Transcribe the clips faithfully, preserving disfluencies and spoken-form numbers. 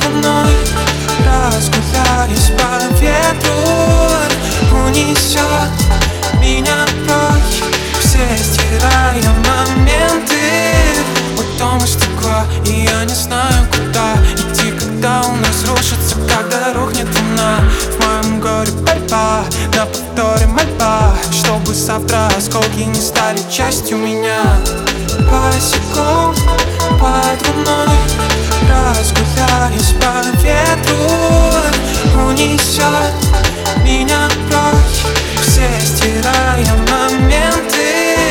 подо мной. Разгуляюсь по ветру, унесет меня прочь, все стирая моменты. Потом из стекла, и я не знаю, куда идти, когда он разрушится, когда рухнет луна. В моем горе борьба, на повторе мольба, чтобы завтра осколки не стали частью меня. Босиком под луной разгуляюсь по ветру, унесет меня прочь, все стирая моменты.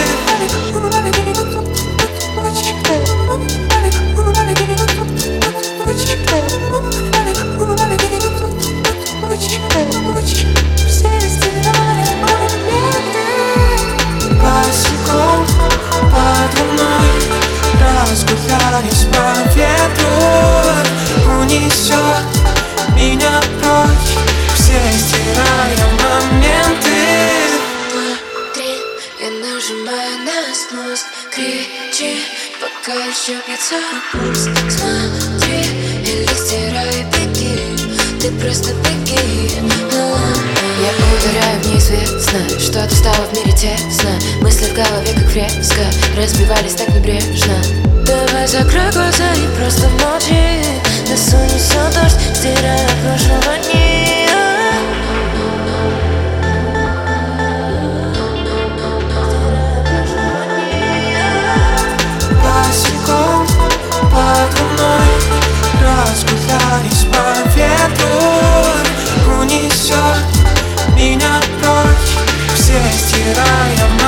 Босиком под луной разгуляюсь по ветру, унесет меня прочь, все стирая моменты. Смотри, я нажимаю на спуск, кричи, пока еще бьется пульс. Смотри, или стирай, беги, ты просто беги. Я ударяю в неизвестное, что-то стало в мире тесно. Мысли в голове как фреска, разбивались так небрежно. Давай закрой глаза и просто молчи. Нас унесет дождь, стирая прошлого дни. Босиком под луной разгуляюсь по ветру, унесет меня прочь, все стирая